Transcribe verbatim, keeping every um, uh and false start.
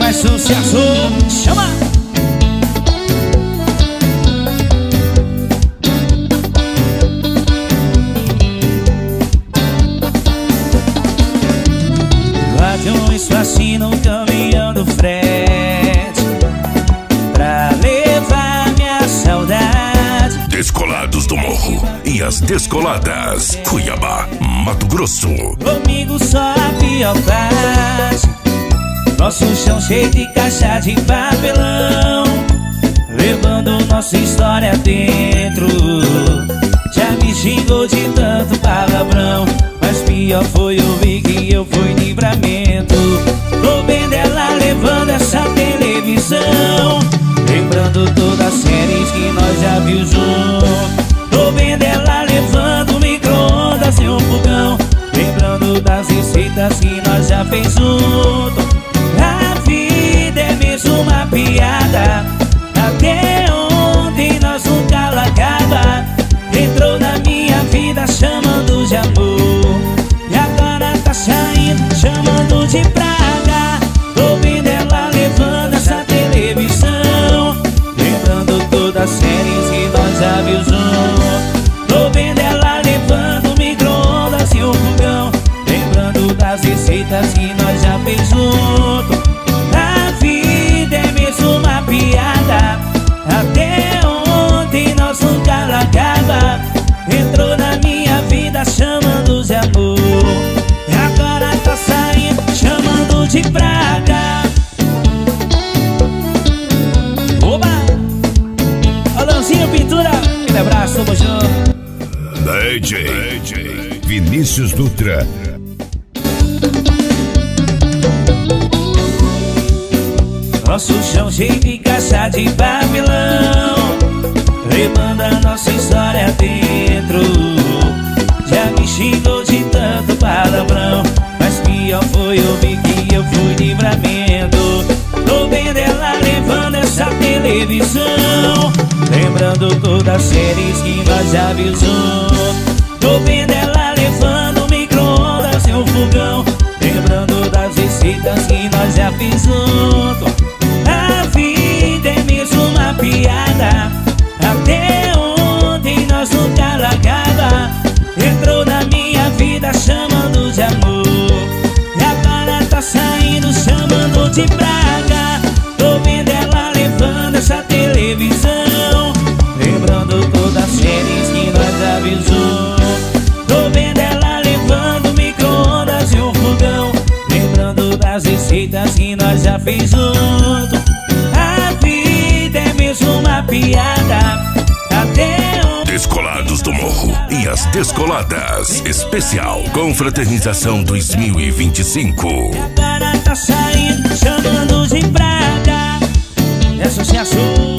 mais sucesso. Chama! Bate um espacinho no caminhão do frete pra levar minha saudade. Descolados do Morro e as Descoladas, Cuiabá, Mato Grosso. Comigo só a pior parte. Nosso chão cheio de caixa de papelão, levando nossa história dentro. Já me xingou de tanto palavrão, mas pior foi ouvir que eu fui livramento. Tô vendo ela levando essa televisão, lembrando todas as séries que nós já viu junto. Tô vendo ela levando micro-ondas e um fogão, lembrando das receitas que nós já fez junto. A vida é mesmo uma piada, até ontem nós nunca largava. Entrou na minha vida chamando de amor, e agora tá saindo chamando de praga. Tô vendo ela levando essa televisão, lembrando todas as séries que nós já viu junto. Tô vendo ela levando micro-ondas e um fogão, lembrando das receitas que nós já fez junto. A vida é mesmo uma piada, até ontem nós nunca largava. Entrou na minha vida chamando de amor, e agora tá saindo chamando de praga. Oba! Alanzinho Pintura, aquele abraço, tamo junto. D J, D J Vinícius Dutra. Nosso chão cheio de caixa de papelão, levando a nossa história dentro. Já me xingou de tanto palavrão, mas pior foi ouvir que eu fui livramento. Tô vendo ela levando essa televisão, lembrando todas as séries que nós já viu junto. Tô vendo ela levando micro-ondas e um fogão, lembrando das receitas que nós já fiz junto. A vida é mesmo uma piada, até ontem nós nunca largava. Entrou na minha vida chamando de amor, e agora tá saindo chamando de praga. Tô vendo ela levando essa televisão, lembrando todas as séries que nós já viu junto. Tô vendo ela levando micro-ondas e um fogão, lembrando das receitas que nós já fez junto. A vida é mesmo uma piada, até ontem. Descolados do Morro e as Descoladas, especial Confraternização dois mil e vinte e cinco. Agora tá saindo chamando de praga. É sucesso.